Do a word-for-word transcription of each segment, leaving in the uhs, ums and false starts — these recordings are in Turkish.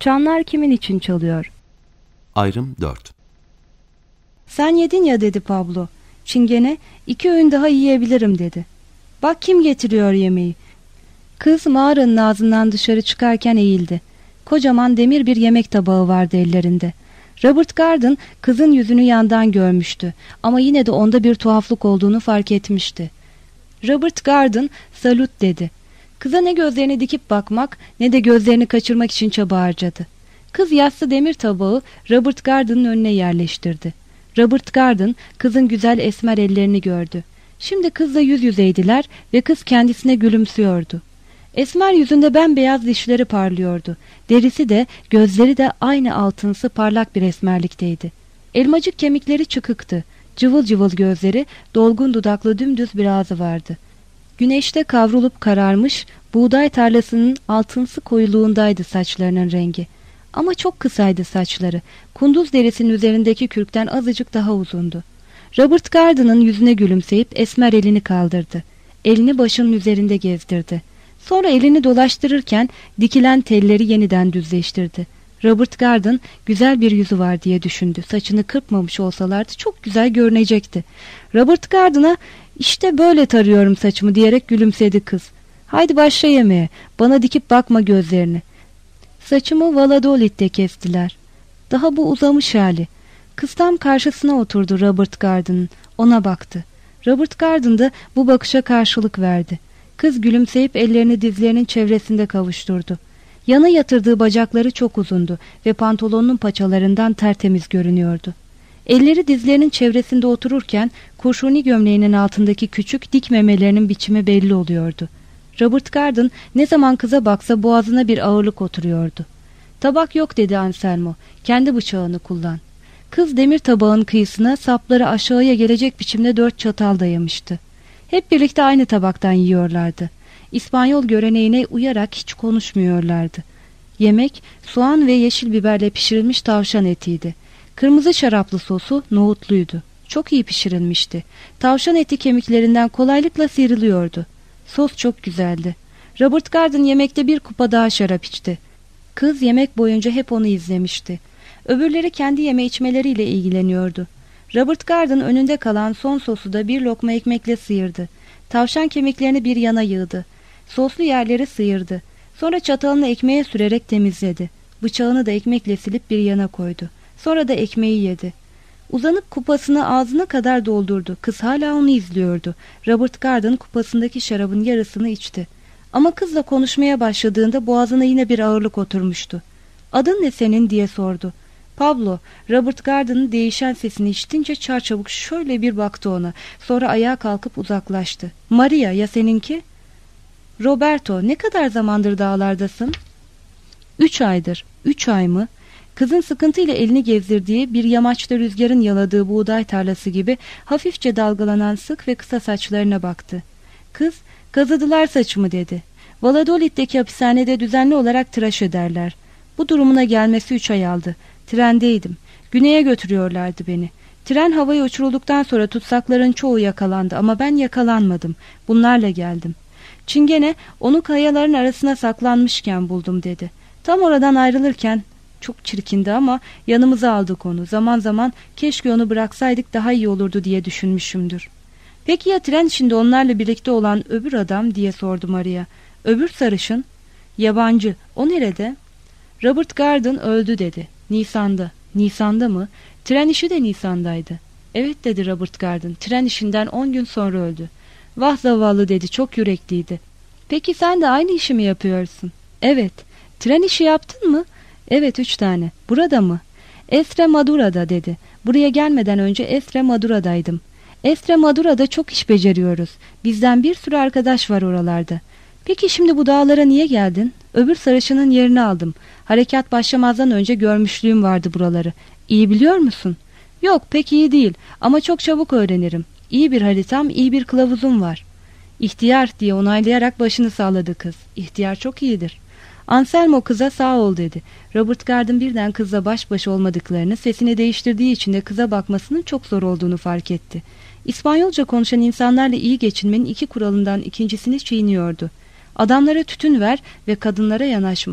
Çanlar kimin için çalıyor? Ayrım dört. Sen yedin ya dedi Pablo. Çingene iki öğün daha yiyebilirim dedi. Bak kim getiriyor yemeği. Kız mağaranın ağzından dışarı çıkarken eğildi. Kocaman demir bir yemek tabağı vardı ellerinde. Robert Garden kızın yüzünü yandan görmüştü ama yine de onda bir tuhaflık olduğunu fark etmişti. Robert Garden salut dedi. Kıza ne gözlerini dikip bakmak ne de gözlerini kaçırmak için çaba harcadı. Kız yassı demir tabağı Robert Garden'ın önüne yerleştirdi. Robert Garden kızın güzel esmer ellerini gördü. Şimdi kızla yüz yüzeydiler ve kız kendisine gülümsüyordu. Esmer yüzünde bembeyaz dişleri parlıyordu. Derisi de gözleri de aynı altınsı parlak bir esmerlikteydi. Elmacık kemikleri çıkıktı. Cıvıl cıvıl gözleri, dolgun dudaklı dümdüz bir ağzı vardı. Güneşte kavrulup kararmış, buğday tarlasının altınsı koyuluğundaydı saçlarının rengi. Ama çok kısaydı saçları. Kunduz derisinin üzerindeki kürkten azıcık daha uzundu. Robert Garden'ın yüzüne gülümseyip esmer elini kaldırdı. Elini başının üzerinde gezdirdi. Sonra elini dolaştırırken dikilen telleri yeniden düzleştirdi. Robert Garden güzel bir yüzü var diye düşündü. Saçını kırpmamış olsalardı çok güzel görünecekti. Robert Garden'a işte böyle tarıyorum saçımı diyerek gülümsedi kız. Haydi başla yemeğe. Bana dikip bakma gözlerini. Saçımı Valladolid'de kestiler. Daha bu uzamış hali. Kız tam karşısına oturdu Robert Garden'ın. Ona baktı. Robert Garden da bu bakışa karşılık verdi. Kız gülümseyip ellerini dizlerinin çevresinde kavuşturdu. Yana yatırdığı bacakları çok uzundu ve pantolonunun paçalarından tertemiz görünüyordu. Elleri dizlerinin çevresinde otururken kurşuni gömleğinin altındaki küçük dik memelerinin biçimi belli oluyordu. Robert Garden ne zaman kıza baksa boğazına bir ağırlık oturuyordu. Tabak yok dedi Anselmo. Kendi bıçağını kullan. Kız demir tabağın kıyısına sapları aşağıya gelecek biçimde dört çatal dayamıştı. Hep birlikte aynı tabaktan yiyorlardı. İspanyol göreneğine uyarak hiç konuşmuyorlardı. Yemek soğan ve yeşil biberle pişirilmiş tavşan etiydi. Kırmızı şaraplı sosu nohutluydu. Çok iyi pişirilmişti. Tavşan eti kemiklerinden kolaylıkla sıyrılıyordu. Sos çok güzeldi. Robert Garden yemekte bir kupa daha şarap içti. Kız yemek boyunca hep onu izlemişti. Öbürleri kendi yeme içmeleriyle ilgileniyordu. Robert Garden önünde kalan son sosu da bir lokma ekmekle sıyırdı. Tavşan kemiklerini bir yana yığdı. Soslu yerleri sıyırdı. Sonra çatalını ekmeğe sürerek temizledi. Bıçağını da ekmekle silip bir yana koydu. Sonra da ekmeği yedi. Uzanıp kupasını ağzına kadar doldurdu. Kız hala onu izliyordu. Robert Garden kupasındaki şarabın yarısını içti. Ama kızla konuşmaya başladığında boğazına yine bir ağırlık oturmuştu. "Adın ne senin?" diye sordu. Pablo. Robert Garden'ın değişen sesini işitince çarçabuk şöyle bir baktı ona. Sonra ayağa kalkıp uzaklaştı. "Maria, ya seninki?" "Roberto, ne kadar zamandır dağlardasın?" Üç aydır." Üç ay mı? Kızın sıkıntıyla elini gezdirdiği bir yamaçta rüzgarın yaladığı buğday tarlası gibi hafifçe dalgalanan sık ve kısa saçlarına baktı. Kız, "Kazıdılar saçımı." dedi. "Valladolid'deki hapishanede düzenli olarak tıraş ederler. Bu durumuna gelmesi üç ay aldı. Trendeydim. Güneye götürüyorlardı beni. Tren havaya uçurulduktan sonra tutsakların çoğu yakalandı ama ben yakalanmadım. Bunlarla geldim. Çingene onu kayaların arasına saklanmışken buldum." dedi. "Tam oradan ayrılırken çok çirkindi ama yanımıza aldık onu. Zaman zaman keşke onu bıraksaydık daha iyi olurdu diye düşünmüşümdür." "Peki ya tren içinde onlarla birlikte olan öbür adam?" diye sordu Maria. "Öbür sarışın?" "Yabancı. O nerede?" "Robert Garden öldü." dedi. "Nisan'da." "Nisan'da mı? Tren işi de Nisan'daydı." "Evet." dedi Robert Garden. "Tren işinden on gün sonra öldü." "Vah zavallı." dedi. "Çok yürekliydi." "Peki sen de aynı işi mi yapıyorsun?" "Evet." "Tren işi yaptın mı?" "Evet, üç tane." "Burada mı?" "Estremadura'da." dedi. "Buraya gelmeden önce Estremadura'daydım." "Estremadura'da çok iş beceriyoruz. Bizden bir sürü arkadaş var oralarda." "Peki şimdi bu dağlara niye geldin?" "Öbür sarışının yerini aldım. Harekat başlamazdan önce görmüşlüğüm vardı buraları." "İyi biliyor musun?" "Yok, pek iyi değil ama çok çabuk öğrenirim. İyi bir haritam, iyi bir kılavuzum var." "İhtiyar." diye onaylayarak başını salladı kız. "İhtiyar çok iyidir." Anselmo kıza "Sağ ol." dedi. Robert Garden birden kızla baş başa olmadıklarını, sesini değiştirdiği için de kıza bakmasının çok zor olduğunu fark etti. İspanyolca konuşan insanlarla iyi geçinmenin iki kuralından ikincisini çiğniyordu. Adamlara tütün ver ve kadınlara yanaşma.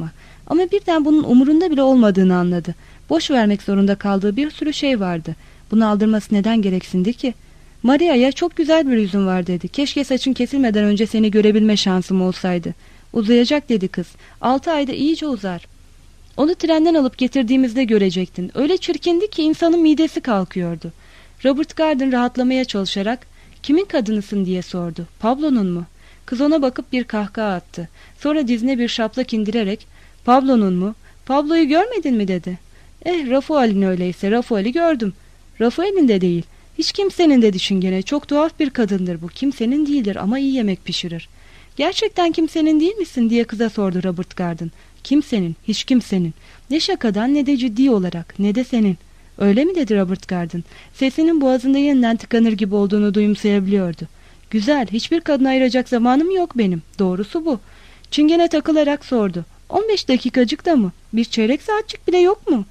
Ama birden bunun umurunda bile olmadığını anladı. Boş vermek zorunda kaldığı bir sürü şey vardı. Bunu aldırması neden gereksindi ki? Maria'ya çok güzel bir yüzün var dedi. Keşke saçın kesilmeden önce seni görebilme şansım olsaydı. Uzayacak dedi kız. Altı ayda iyice uzar. Onu trenden alıp getirdiğimizde görecektin. Öyle çirkindi ki insanın midesi kalkıyordu. Robert Garden rahatlamaya çalışarak kimin kadınısın diye sordu. Pablo'nun mu? Kız ona bakıp bir kahkaha attı. Sonra dizine bir şaplak indirerek Pablo'nun mu? Pablo'yu görmedin mi dedi. Eh Rafael'in öyleyse Rafael'i gördüm. Rafael'in de değil. Hiç kimsenin dedi Çingene. Çok tuhaf bir kadındır bu. Kimsenin değildir ama iyi yemek pişirir. Gerçekten kimsenin değil misin diye kıza sordu Robert Garden. Kimsenin, hiç kimsenin. Ne şakadan ne de ciddi olarak, ne de senin. Öyle mi dedi Robert Garden. Sesinin boğazında yeniden tıkanır gibi olduğunu duyumsayabiliyordu. Güzel, hiçbir kadına ayıracak zamanım yok benim. Doğrusu bu. Çingene takılarak sordu. on beş dakikacık da mı? Bir çeyrek saatçik bile yok mu?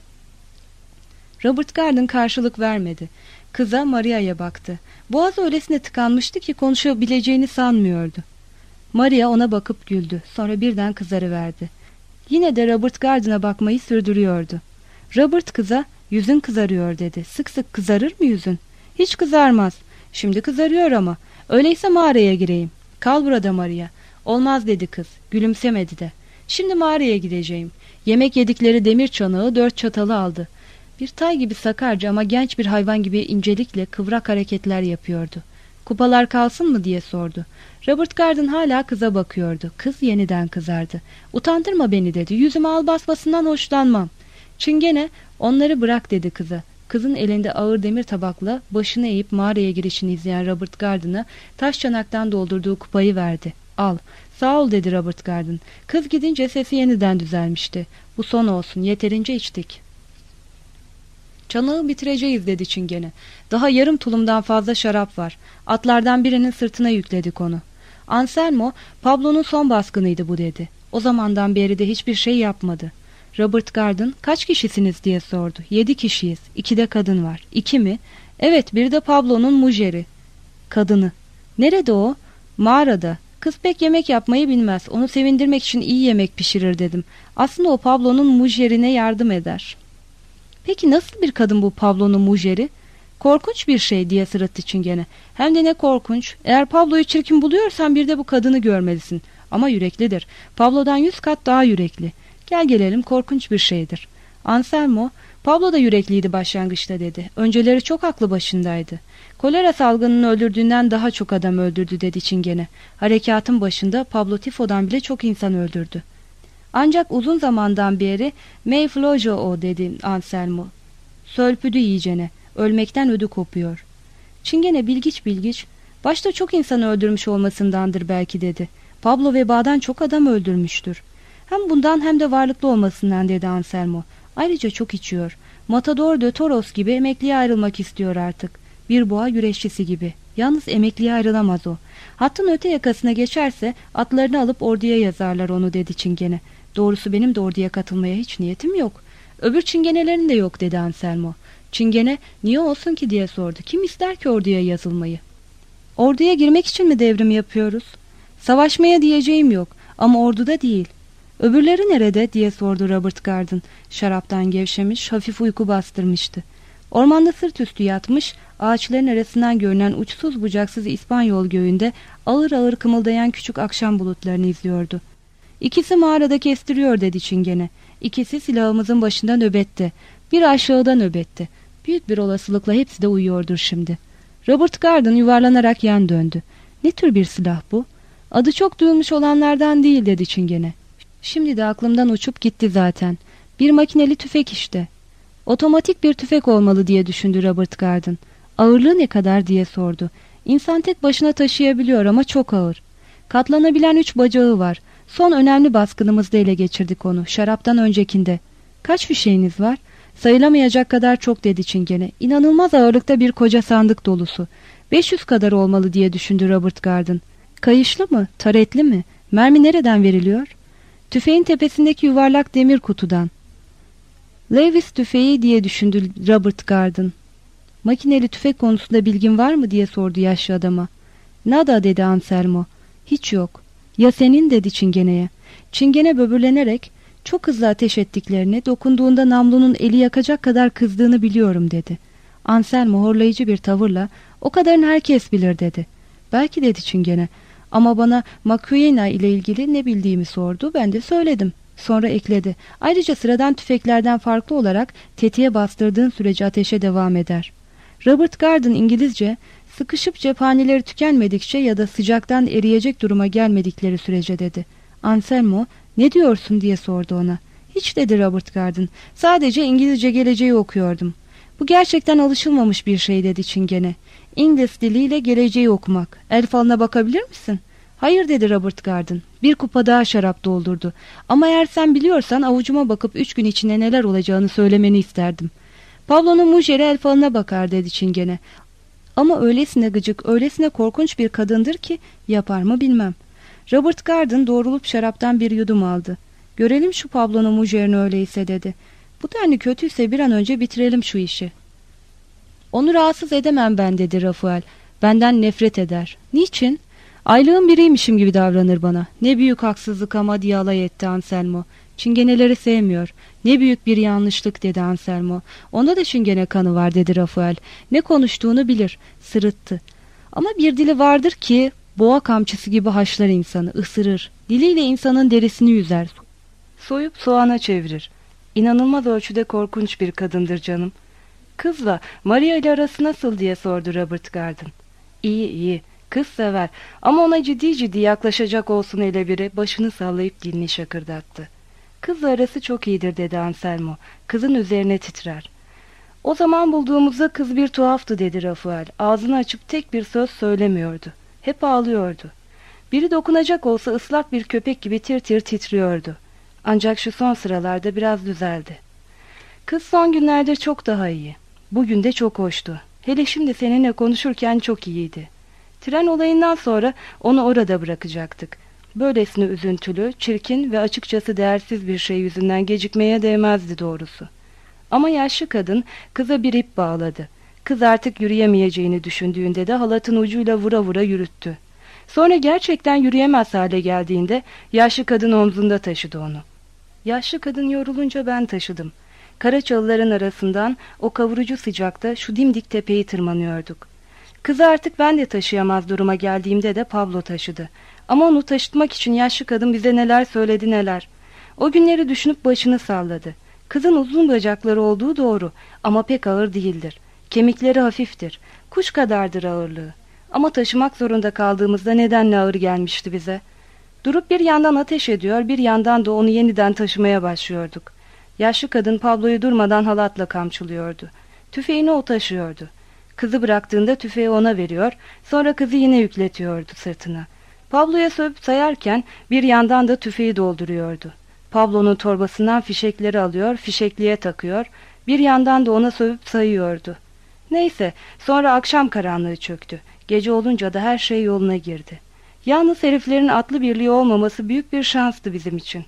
Robert Garden karşılık vermedi. Kıza Maria'ya baktı. Boğazı öylesine tıkanmıştı ki konuşabileceğini sanmıyordu. Maria ona bakıp güldü. Sonra birden kızarıverdi. Yine de Robert Garden'a bakmayı sürdürüyordu. Robert kıza yüzün kızarıyor dedi. Sık sık kızarır mı yüzün? Hiç kızarmaz. Şimdi kızarıyor ama. Öyleyse mağaraya gireyim. Kal burada Maria. Olmaz dedi kız. Gülümsemedi de. Şimdi mağaraya gideceğim. Yemek yedikleri demir çanağı dört çatalı aldı. Bir tay gibi sakarca ama genç bir hayvan gibi incelikle kıvrak hareketler yapıyordu. Kupalar kalsın mı diye sordu. Robert Garden hala kıza bakıyordu. Kız yeniden kızardı. Utandırma beni dedi. Yüzüme al basmasından hoşlanmam. Çingene onları bırak dedi kıza. Kızın elinde ağır demir tabakla başını eğip mağaraya girişini izleyen Robert Garden'a taş çanaktan doldurduğu kupayı verdi. Al. Sağ ol dedi Robert Garden. Kız gidince sesi yeniden düzelmişti. Bu son olsun. Yeterince içtik. Çanağı bitireceğiz dedi Çingene. Daha yarım tulumdan fazla şarap var. Atlardan birinin sırtına yükledik onu. Anselmo, Pablo'nun son baskınıydı bu dedi. O zamandan beri de hiçbir şey yapmadı. Robert Garden, kaç kişisiniz diye sordu. Yedi kişiyiz. İki de kadın var. İki mi? Evet, bir de Pablo'nun mujeri. Kadını. Nerede o? Mağarada. Kız pek yemek yapmayı bilmez. Onu sevindirmek için iyi yemek pişirir dedim. Aslında o Pablo'nun mujerine yardım eder. Peki nasıl bir kadın bu Pablo'nun mujeri? Korkunç bir şey diye sırıttı Çingene. Hem de ne korkunç. Eğer Pablo'yu çirkin buluyorsan bir de bu kadını görmelisin. Ama yüreklidir. Pablo'dan yüz kat daha yürekli. Gel gelelim korkunç bir şeydir. Anselmo, Pablo da yürekliydi başlangıçta dedi. Önceleri çok aklı başındaydı. Kolera salgınının öldürdüğünden daha çok adam öldürdü dedi Çingene. Harekatın başında Pablo tifodan bile çok insan öldürdü. Ancak uzun zamandan beri Mayflojo o dedi Anselmo. Sölpüdü iyicene. Ölmekten ödü kopuyor. Çingene bilgiç bilgiç. Başta çok insan öldürmüş olmasındandır belki dedi. Pablo vebadan çok adam öldürmüştür. Hem bundan hem de varlıklı olmasından dedi Anselmo. Ayrıca çok içiyor. Matador de Toros gibi emekliye ayrılmak istiyor artık. Bir boğa güreşçisi gibi. Yalnız emekliye ayrılamaz o. Hattın öte yakasına geçerse atlarını alıp orduya yazarlar onu dedi Çingene. Doğrusu benim de orduya katılmaya hiç niyetim yok. Öbür çingenelerin de yok dedi Anselmo. Çingene niye olsun ki diye sordu. Kim ister ki orduya yazılmayı? Orduya girmek için mi devrim yapıyoruz? Savaşmaya diyeceğim yok ama orduda değil. Öbürleri nerede diye sordu Robert Garden. Şaraptan gevşemiş, hafif uyku bastırmıştı. Ormanda sırt üstü yatmış, ağaçların arasından görünen uçsuz bucaksız İspanyol göğünde ağır ağır kımıldayan küçük akşam bulutlarını izliyordu. İkisi mağarada kestiriyor dedi Çingene. İkisi silahımızın başında nöbette. Bir aşağıda nöbette. Büyük bir olasılıkla hepsi de uyuyordur şimdi. Robert Garden yuvarlanarak yan döndü. Ne tür bir silah bu? Adı çok duyulmuş olanlardan değil dedi Çingene. Şimdi de aklımdan uçup gitti zaten. Bir makineli tüfek işte. Otomatik bir tüfek olmalı diye düşündü Robert Garden. Ağırlığı ne kadar diye sordu. İnsan tek başına taşıyabiliyor ama çok ağır. Katlanabilen üç bacağı var. Son önemli baskınımızda ele geçirdik onu. Şaraptan öncekinde. Kaç fişeğiniz var? Sayılamayacak kadar çok dedi Çingene. İnanılmaz ağırlıkta bir koca sandık dolusu. beş yüz kadar olmalı diye düşündü Robert Garden. Kayışlı mı? Taretli mi? Mermi nereden veriliyor? Tüfeğin tepesindeki yuvarlak demir kutudan. Lewis tüfeği diye düşündü Robert Garden. Makineli tüfek konusunda bilgin var mı diye sordu yaşlı adama. Nada dedi Anselmo. Hiç yok. Ya senin dedi Çingene'ye. Çingene böbürlenerek Çok hızlı ateş ettiklerini, dokunduğunda namlunun eli yakacak kadar kızdığını biliyorum dedi. Anselmo horlayıcı bir tavırla o kadarını herkes bilir dedi. Belki dedi Çingene, ama bana Macrina ile ilgili ne bildiğimi sordu, ben de söyledim. Sonra ekledi, ayrıca sıradan tüfeklerden farklı olarak tetiğe bastırdığın sürece ateşe devam eder. Robert Garden İngilizce, sıkışıp cephaneleri tükenmedikçe ya da sıcaktan eriyecek duruma gelmedikleri sürece dedi. Anselmo, ne diyorsun diye sordu ona. Hiç dedi Robert Garden, sadece İngilizce geleceği okuyordum. Bu gerçekten alışılmamış bir şey dedi Çingene. İngiliz diliyle geleceği okumak. El falına bakabilir misin? Hayır dedi Robert Garden. Bir kupa daha şarap doldurdu. Ama eğer sen biliyorsan avucuma bakıp üç gün içinde neler olacağını söylemeni isterdim. Pablo'nun mujeri el falına bakar dedi Çingene. Ama öylesine gıcık, öylesine korkunç bir kadındır ki yapar mı bilmem. Robert Garden doğrulup şaraptan bir yudum aldı. Görelim şu Pablo'nun mujerini öyleyse dedi. Bu denli kötüyse bir an önce bitirelim şu işi. Onu rahatsız edemem ben dedi Rafael. Benden nefret eder. Niçin? Aylığın biriymişim gibi davranır bana. Ne büyük haksızlık ama diye alay etti Anselmo. Çingeneleri sevmiyor. Ne büyük bir yanlışlık dedi Anselmo. Onda da çingene kanı var dedi Rafael. Ne konuştuğunu bilir. Sırıttı. Ama bir dili vardır ki boğa kamçısı gibi haşlar insanı, ısırır. Diliyle insanın derisini yüzer. Soyup soğana çevirir. İnanılmaz ölçüde korkunç bir kadındır canım. Kızla Maria ile arası nasıl diye sordu Robert Garden. İyi iyi. Kız sever ama ona ciddi ciddi yaklaşacak olsun hele biri başını sallayıp dilini şakırdattı. Kızla arası çok iyidir dedi Anselmo. Kızın üzerine titrer. O zaman bulduğumuzda kız bir tuhaftı dedi Rafael. Ağzını açıp tek bir söz söylemiyordu. Hep ağlıyordu. Biri dokunacak olsa ıslak bir köpek gibi tir tir titriyordu. Ancak şu son sıralarda biraz düzeldi. Kız son günlerde çok daha iyi. Bugün de çok hoştu. Hele şimdi seninle konuşurken çok iyiydi. Tren olayından sonra onu orada bırakacaktık. Böylesine üzüntülü, çirkin ve açıkçası değersiz bir şey yüzünden gecikmeye değmezdi doğrusu. Ama yaşlı kadın kıza bir ip bağladı. Kız artık yürüyemeyeceğini düşündüğünde de halatın ucuyla vura vura yürüttü. Sonra gerçekten yürüyemez hale geldiğinde yaşlı kadın omzunda taşıdı onu. Yaşlı kadın yorulunca ben taşıdım. Kara çalıların arasından o kavurucu sıcakta şu dimdik tepeyi tırmanıyorduk. Kızı artık ben de taşıyamaz duruma geldiğimde de Pablo taşıdı. Ama onu taşıtmak için yaşlı kadın bize neler söyledi neler. O günleri düşünüp başını salladı. Kızın uzun bacakları olduğu doğru ama pek ağır değildir. Kemikleri hafiftir. Kuş kadardır ağırlığı. Ama taşımak zorunda kaldığımızda nedenle ağır gelmişti bize. Durup bir yandan ateş ediyor, bir yandan da onu yeniden taşımaya başlıyorduk. Yaşlı kadın Pablo'yu durmadan halatla kamçılıyordu. Tüfeğini o taşıyordu. Kızı bıraktığında tüfeği ona veriyor, sonra kızı yine yükletiyordu sırtına. Pablo'ya sövüp sayarken bir yandan da tüfeği dolduruyordu. Pablo'nun torbasından fişekleri alıyor, fişekliğe takıyor, bir yandan da ona sövüp sayıyordu. Neyse, sonra akşam karanlığı çöktü. Gece olunca da her şey yoluna girdi. Yalnız heriflerin atlı birliği olmaması büyük bir şanstı bizim için.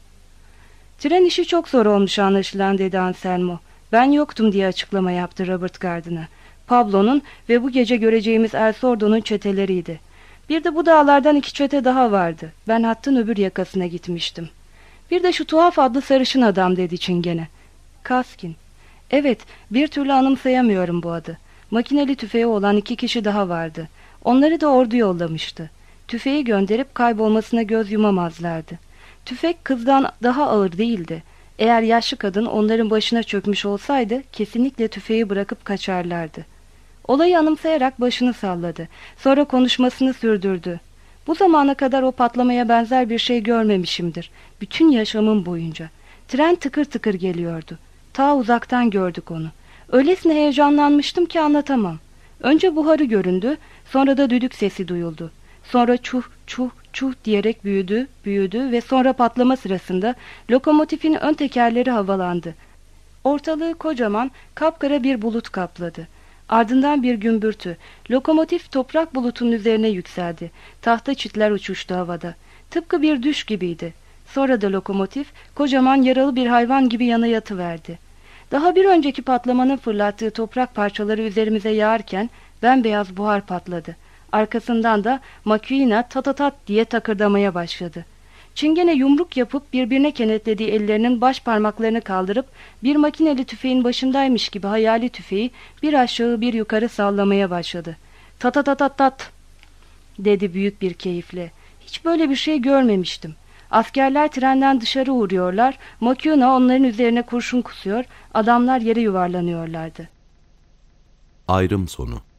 Tren işi çok zor olmuş anlaşılan dedi Anselmo. Ben yoktum diye açıklama yaptı Robert Garden'a. Pablo'nun ve bu gece göreceğimiz El Sordo'nun çeteleriydi. Bir de bu dağlardan iki çete daha vardı. Ben hattın öbür yakasına gitmiştim. Bir de şu tuhaf adlı sarışın adam dedi Çingene. Kaskin. Evet, bir türlü anımsayamıyorum bu adı. Makineli tüfeği olan iki kişi daha vardı. Onları da ordu yollamıştı. Tüfeği gönderip kaybolmasına göz yumamazlardı. Tüfek kızdan daha ağır değildi. Eğer yaşlı kadın onların başına çökmüş olsaydı kesinlikle tüfeği bırakıp kaçarlardı. Olayı anımsayarak başını salladı. Sonra konuşmasını sürdürdü. Bu zamana kadar o patlamaya benzer bir şey görmemişimdir. Bütün yaşamım boyunca. Tren tıkır tıkır geliyordu. Ta uzaktan gördük onu. Öylesine heyecanlanmıştım ki anlatamam. Önce buharı göründü, sonra da düdük sesi duyuldu. Sonra çuh çuh çuh diyerek büyüdü, büyüdü ve sonra patlama sırasında lokomotifin ön tekerleri havalandı. Ortalığı kocaman, kapkara bir bulut kapladı. Ardından bir gümbürtü. Lokomotif toprak bulutunun üzerine yükseldi. Tahta çitler uçuştu havada. Tıpkı bir düş gibiydi. Sonra da lokomotif kocaman yaralı bir hayvan gibi yana yatıverdi. Daha bir önceki patlamanın fırlattığı toprak parçaları üzerimize yağarken bembeyaz buhar patladı. Arkasından da Macrina tatatat diye takırdamaya başladı. Çingene yumruk yapıp birbirine kenetlediği ellerinin baş parmaklarını kaldırıp bir makineli tüfeğin başındaymış gibi hayali tüfeği bir aşağı bir yukarı sallamaya başladı. "Tat tat tat tat" dedi büyük bir keyifle. "Hiç böyle bir şey görmemiştim. Askerler trenden dışarı uğruyorlar, makina onların üzerine kurşun kusuyor, adamlar yere yuvarlanıyorlardı." Ayrım sonu.